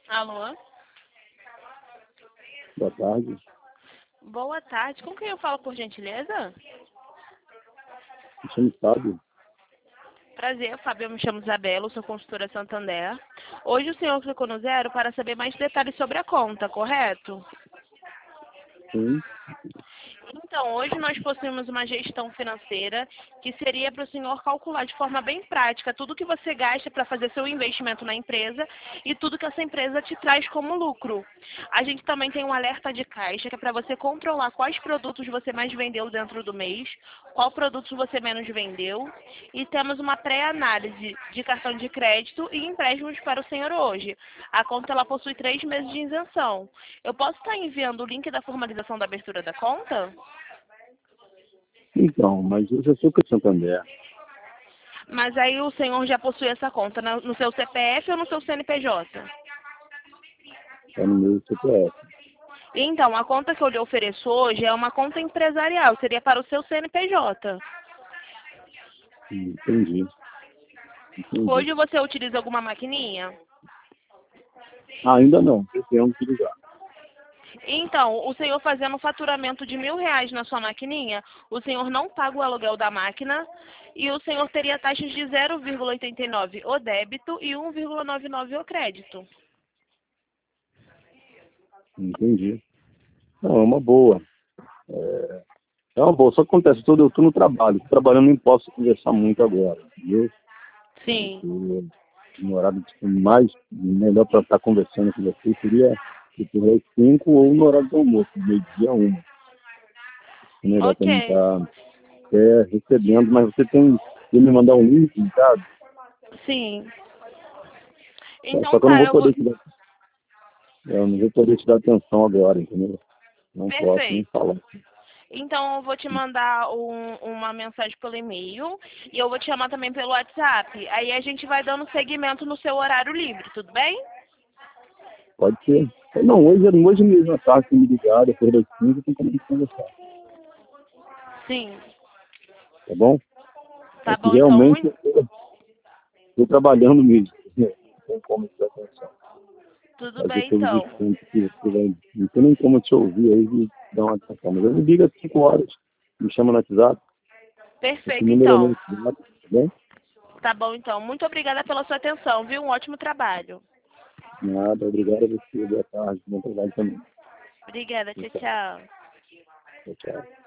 Alô? Boa tarde. Boa tarde. Com quem eu falo, por gentileza? Me chamo Fábio. Prazer, Fábio. Eu me chamo Isabela, sou consultora Santander. Hoje o senhor clicou no zero para saber mais detalhes sobre a conta, correto? Sim. Então, hoje nós possuímos uma gestão financeira que seria para o senhor calcular de forma bem prática tudo que você gasta para fazer seu investimento na empresa e tudo que essa empresa te traz como lucro. A gente também tem um alerta de caixa que é para você controlar quais produtos você mais vendeu dentro do mês, qual produtos você menos vendeu, e temos uma pré-análise de cartão de crédito e empréstimos para o senhor hoje. A conta ela possui 3 meses de isenção. Eu posso estar enviando o link da formalização da abertura da conta? Então, mas eu já sou de Santander. Mas aí o senhor já possui essa conta no seu CPF ou no seu CNPJ? Está no meu CPF. Então, a conta que eu lhe ofereço hoje é uma conta empresarial, seria para o seu CNPJ. Entendi. Hoje você utiliza alguma maquininha? Ainda não. Eu tenho que ligar. Então, o senhor fazendo um faturamento de R$ 1.000 na sua maquininha, o senhor não paga o aluguel da máquina e o senhor teria taxas de 0,89 o débito e 1,99 o crédito. Entendi. Não, é uma boa. É uma boa. Só que acontece, eu estou no trabalho. Tô trabalhando, não posso conversar muito agora. Entendeu? Sim. No horário mais melhor para estar conversando com você seria tipo às 5 ou no horário do almoço, meio-dia 1. É melhor para mim Ok. estar recebendo, mas você tem que me mandar um link, sabe? Sim. Só Então que eu não tá, vou eu vou... poder te dar, eu não vou poder te dar atenção agora, entendeu? Não posso nem Perfeito. falar. Então eu vou te mandar uma mensagem pelo e-mail e eu vou te chamar também pelo WhatsApp. Aí a gente vai dando seguimento no seu horário livre, tudo bem? Pode ser. Não, hoje mesmo à tarde, se me ligar, depois das 5, tem como a gente conversar, Sim. tá bom? É Tá que bom, então. realmente Muito... eu estou trabalhando mesmo. Não tem como te dar atenção. Tudo Fazer bem, todos os então. pontos que você vai. Não tem nem como te ouvir aí e dar uma atenção. Mas eu me ligo às 5 horas, me chama no WhatsApp. Esse Perfeito, número é meu então. WhatsApp, tá bom? Tá bom, então. Muito obrigada pela sua atenção, viu? Um ótimo trabalho. Nada, obrigado a você. Boa tarde, bom trabalho também. Obrigada. Tchau, Tchau, tchau. tchau. Tchau.